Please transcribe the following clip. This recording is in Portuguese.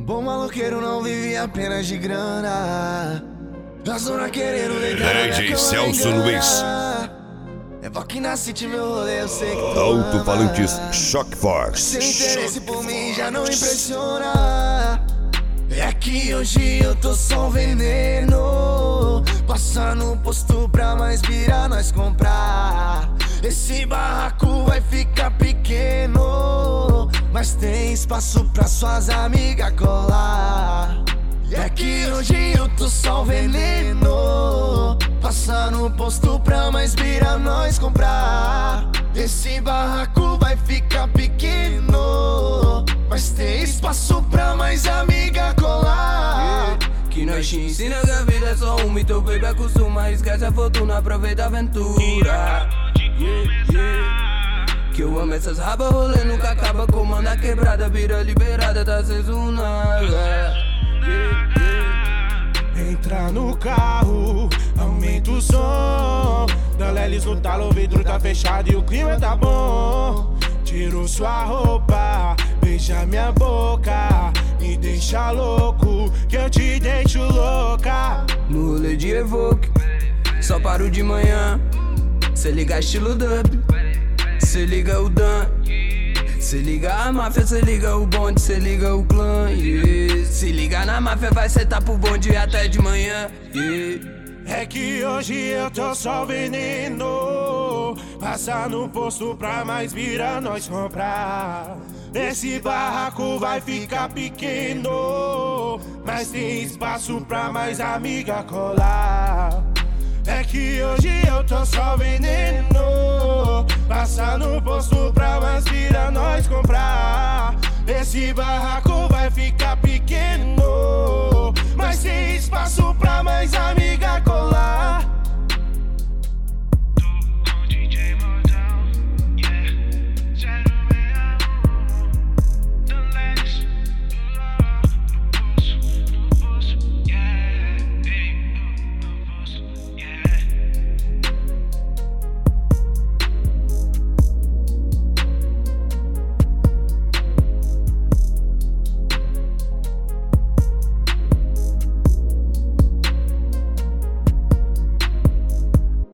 Bom maloqueiro não vive apenas de grana. Na zona querendo deitar DJ Celso Luiz. É Boque na City, meu rolê, eu sei que tu Alto-falantes Shock Force. sem interesse por mim já não impressiona. É que hoje eu tô só um veneno. Passar no posto pra mais virar nós comprar. Esse barraco vai ficar pequeno, mas tem espaço pra suas amigas colar. É que hoje eu tô só um veneno. Passar no posto pra mais virar nós comprar. Esse barraco vai ficar pequeno, mas tem espaço pra mais amiga colar. Que nós te ensina que a vida é só uma e teu baby acostuma. Esquece a fortuna, aproveita a aventura. Que eu amo essas rabas, rolê nunca acaba. Comanda a quebrada, vira liberada da Zezuna. Entra no carro, aumenta o som. Da Lelis no talo, o vidro tá fechado e o clima tá bom. Tiro sua roupa, beija minha boca, me deixa louco, que eu te deixo louca. No rolê de Evoque, só paro de manhã. Cê liga estilo dub, cê liga o Dan. Se liga a máfia, se liga o bonde, se liga o clã, yeah. Se liga na máfia, vai sentar pro bonde até de manhã, yeah. É que hoje eu tô só veneno. Passar no posto pra mais virar nós comprar. Esse barraco vai ficar pequeno, mas tem espaço pra mais amiga colar. É que hoje eu tô só veneno. Passar no posto pra mais virar nós comprar. Esse barraco